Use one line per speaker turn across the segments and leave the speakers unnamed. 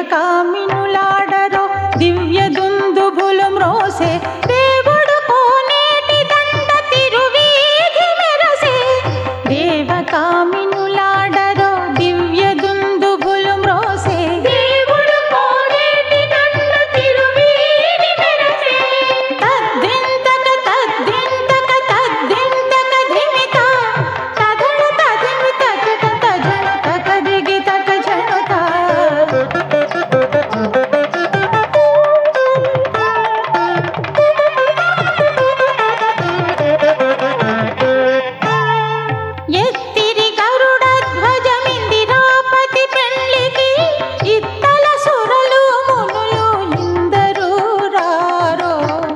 కామినులాడరో దివ్య దుందుభులు మ్రోసే దేవుడు కోనేటి దండ తిరువీధి మెరసే దేవ కామినులాడరో దివ్య దుందుభులు మ్రోసే దేవుడు కోనేటి దండ తిరువీధి మెరసే తద్దింతక తద్దింతక తద్దింతక ధిమిత తదళ తదిమి తజట తజణ తక దిగి తక జనుత ఎత్తిరి గరుడ ధ్వజమిందిరాపతి పెళ్లికి ఇత్తల సురలు మునులు ఇందరూ రారో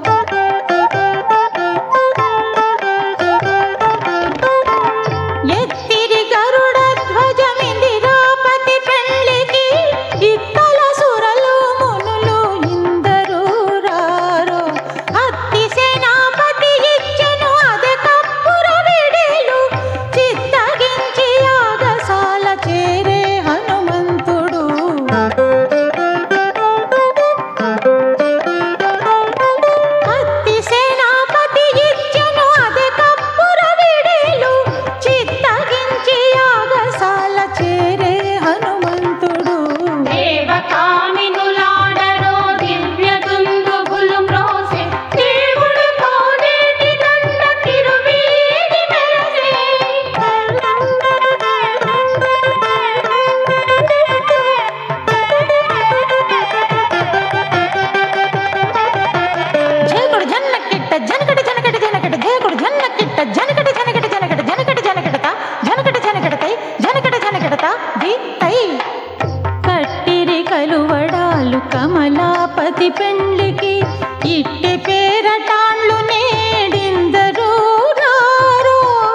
ఎత్తిరి గరుడ ధ్వజమిందిరాపతి పెళ్లికి ఇత్తల సురలు మునులు ఇందరూ రారో అత్తి సేనాపతి ఇచ్చెను అదే కప్పుర విడిలు చిత్తగించి యాగశాల చేరే హనుమంతుడు అత్తి సేనాపతి ఇచ్చెను అదే కప్పుర విడిలు చిత్తగించి యాగశాల చేరే హనుమంతుడు దేవ కామినులాడరో దివ్య దుందుభులు మ్రోసే దేవుడు కోనేటి దండ తిరువీధి మెరసే జేకుడు జన్నకిట్ట జనకట జనకట జనకట జేకుడు జన్నకిట్ట జనకట జనకట జనకట జనకట జనకటత జనకట జనకటతై జనకట జనకటత ది తై కట్టిరి కలువడాలు కమలాపతి పెండ్లికి ఇట్టి పేరటాండ్లు నేడిందరూ రారో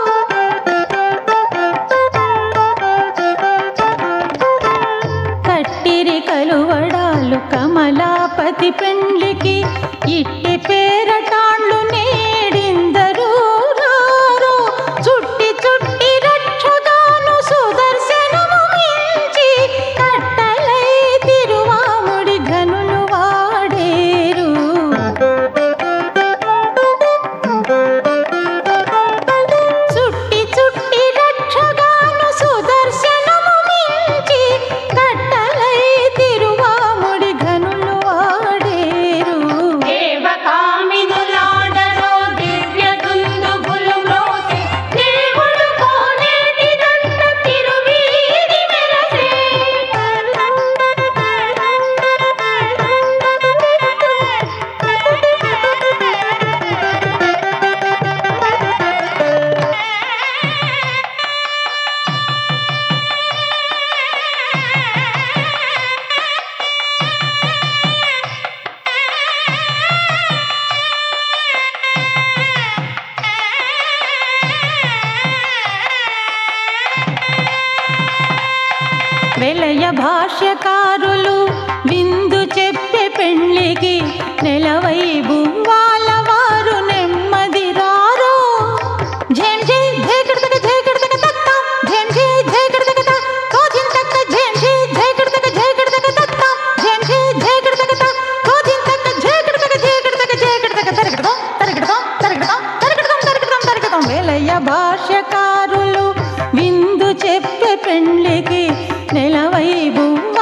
కట్టిరి కలువడాలు కమలాపతి పెండ్లికి ఇట్టి పేరటాండ్లు నేడిందరూ రారో చుట్టి చుట్టి రక్షగాను సుదర్శనము మించి కట్టలై తిరువాముడి ఘనులు వాడేరు చుట్టి చుట్టి రక్షగాను సుదర్శనము మించి కట్టలై తిరువాముడి ఘనులు వాడేరు దేవ కామినులాడరో దివ్య దుందుభులు మ్రోసే దేవుడు కోనేటి దండ తిరువీధి మెరసే వెలయ భాష్యకారులు విందు చెప్పే పెండ్లికి నెలవై బువ్వాల వారు నెమ్మది రారో ఝేం ఝే ఝేకడతక ఝేకడతక తత్త ఝేం ఝే ఝేకడతక త కోజింతక ఝేం ఝే ఝేకడతక ఝేకడతక తత్త ఝేం ఝే ఝేకడతక త కోజింతక ఝేకడతక ఝేకడతక ఝేకడతక తరగడతం తరగడతం తరగడతం తరగడతం తరగడతం తరగడతం వెలయ భాష్యకారులు విందు చెప్పే పెండ్లికి నెలవై బువ్వ